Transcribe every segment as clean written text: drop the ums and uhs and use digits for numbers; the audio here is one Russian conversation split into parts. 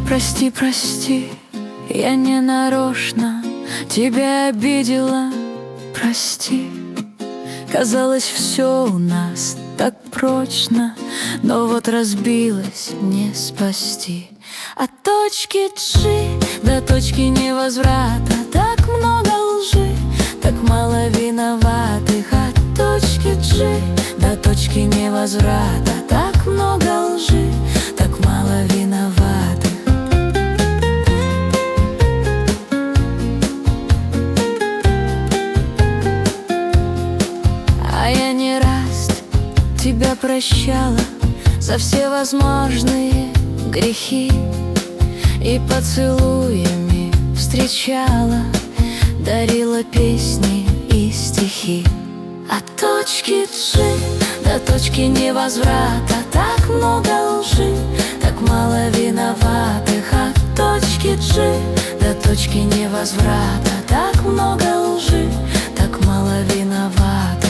Прости, прости, я не нарочно тебя обидела. Прости, казалось, все у нас так прочно, но вот разбилось, не спасти. От точки G до точки невозврата так много лжи, так мало виноватых. От точки G до точки невозврата так много лжи, так мало виноватых. А я не раз тебя прощала за все возможные грехи и поцелуями встречала, дарила песни и стихи. От точки G до точки невозврата так много лжи, так мало виноватых. От точки G до точки невозврата так много лжи, так мало виноватых.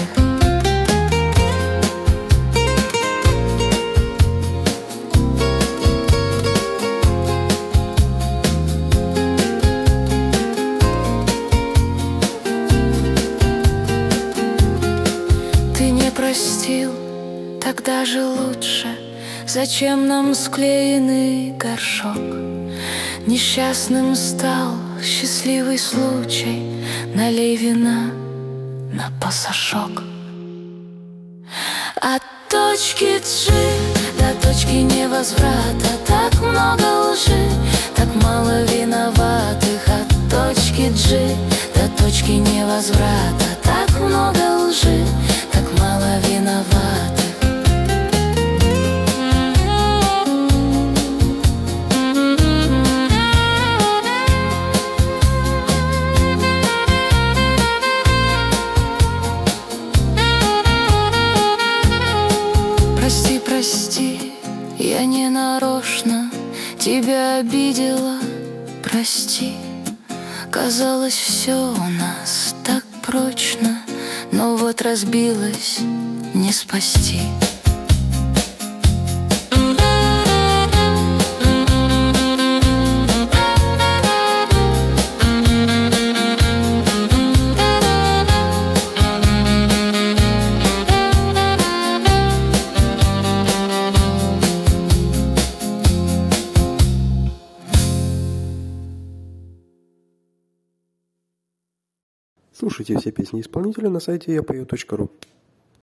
Простил, тогда же лучше. Зачем нам склеенный горшок? Несчастным стал счастливый случай. Налей вина на пасашок. От точки G до точки невозврата так много лжи, так мало виноватых. От точки G до точки невозврата так много лжи, так мало виноватых. Прости, прости, я не нарочно тебя обидела. Прости, казалось, все у нас так прочно, но вот разбилось, не спасти. Слушайте все песни исполнителя на сайте yapayot.ru.